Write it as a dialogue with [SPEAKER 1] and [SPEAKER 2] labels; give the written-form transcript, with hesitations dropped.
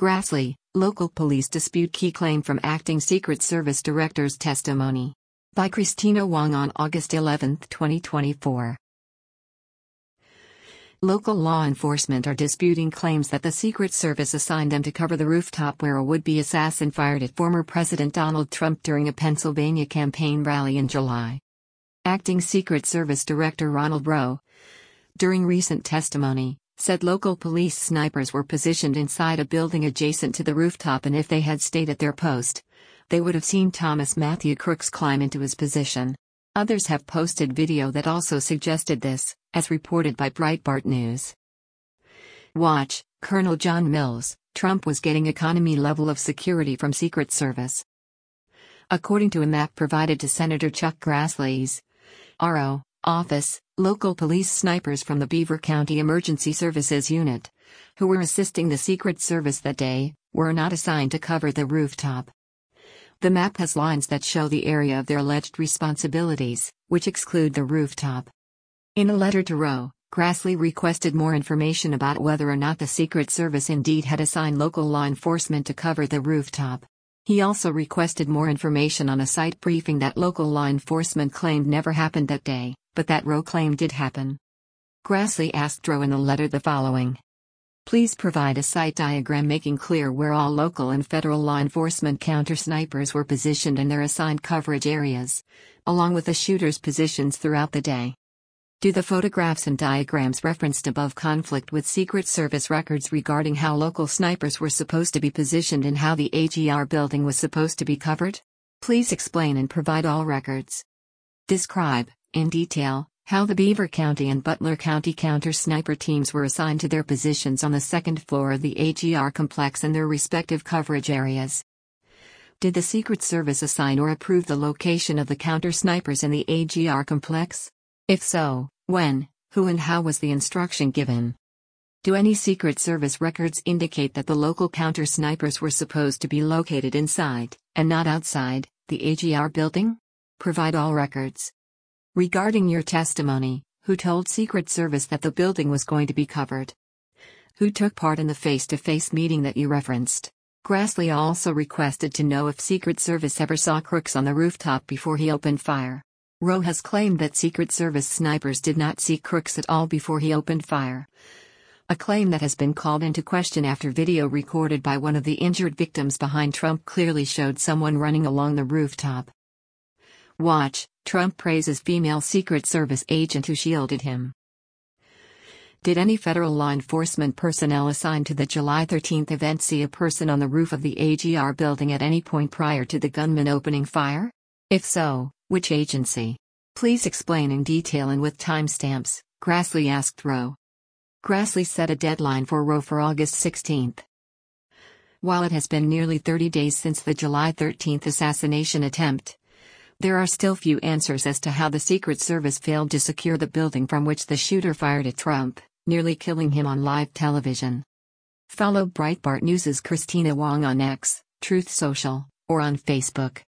[SPEAKER 1] Grassley, local police dispute key claim from acting Secret Service director's testimony. By Christina Wong on August 11, 2024. Local law enforcement are disputing claims that the Secret Service assigned them to cover the rooftop where a would-be assassin fired at former President Donald Trump during a Pennsylvania campaign rally in July. Acting Secret Service Director Ronald Rowe, during recent testimony, said local police snipers were positioned inside a building adjacent to the rooftop, and if they had stayed at their post, they would have seen Thomas Matthew Crooks climb into his position. Others have posted video that also suggested this, as reported by Breitbart News. Watch, Colonel John Mills, Trump was getting economy level of security from Secret Service. According to a map provided to Senator Chuck Grassley's RO office, local police snipers from the Beaver County Emergency Services Unit, who were assisting the Secret Service that day, were not assigned to cover the rooftop. The map has lines that show the area of their alleged responsibilities, which exclude the rooftop. In a letter to Rowe, Grassley requested more information about whether or not the Secret Service indeed had assigned local law enforcement to cover the rooftop. He also requested more information on a site briefing that local law enforcement claimed never happened that day, but that Rowe claimed did happen. Grassley asked Rowe in the letter the following. Please provide a site diagram making clear where all local and federal law enforcement counter-snipers were positioned in their assigned coverage areas, along with the shooters' positions throughout the day. Do the photographs and diagrams referenced above conflict with Secret Service records regarding how local snipers were supposed to be positioned and how the AGR building was supposed to be covered? Please explain and provide all records. Describe, in detail, how the Beaver County and Butler County counter-sniper teams were assigned to their positions on the second floor of the AGR complex in their respective coverage areas. Did the Secret Service assign or approve the location of the counter-snipers in the AGR complex? If so, when, who and how was the instruction given? Do any Secret Service records indicate that the local counter-snipers were supposed to be located inside, and not outside, the AGR building? Provide all records. Regarding your testimony, who told Secret Service that the building was going to be covered? Who took part in the face-to-face meeting that you referenced? Grassley also requested to know if Secret Service ever saw Crooks on the rooftop before he opened fire. Rowe has claimed that Secret Service snipers did not see Crooks at all before he opened fire. A claim that has been called into question after video recorded by one of the injured victims behind Trump clearly showed someone running along the rooftop. Watch, Trump praises female Secret Service agent who shielded him. Did any federal law enforcement personnel assigned to the July 13 event see a person on the roof of the AGR building at any point prior to the gunman opening fire? If so, which agency? Please explain in detail and with timestamps, Grassley asked Rowe. Grassley set a deadline for Rowe for August 16. While it has been nearly 30 days since the July 13 assassination attempt, there are still few answers as to how the Secret Service failed to secure the building from which the shooter fired at Trump, nearly killing him on live television. Follow Breitbart News' Christina Wong on X, Truth Social, or on Facebook.